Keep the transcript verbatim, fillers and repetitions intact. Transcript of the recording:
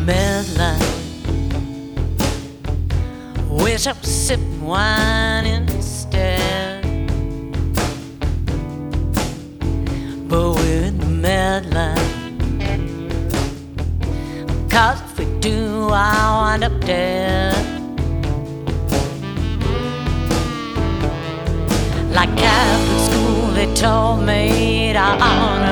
Medline. Wish I was sipping wine instead, but we're in the Medline. 'Cause if we do, I'll wind up dead. Like Catholic school, they told me to honor